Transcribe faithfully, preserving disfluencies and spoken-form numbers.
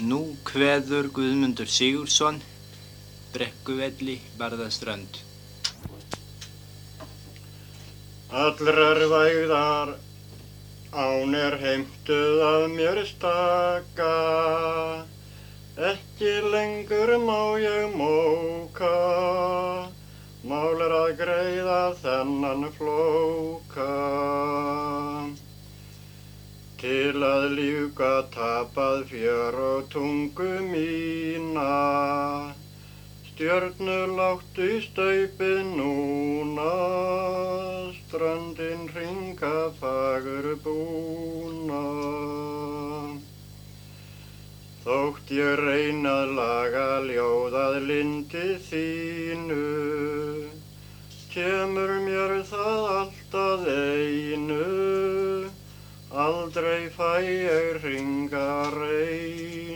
Nú kveður Guðmundur Sigurðsson, Brekkuvelli, Barðaströnd. Allrar vægðar án er heimtuð af mér staka, ekki lengur má ég móka, mál er að greiða þennan flóka. Til að ljúka tapað fjör og tungu mína, stjörnu láttu í staupið núna, ströndin hringa fagur búna. Þótt ég reyna að laga ljóð að lyndi þínu, kemur mér það allt að einu, aldrei fæ ég hringa reinu.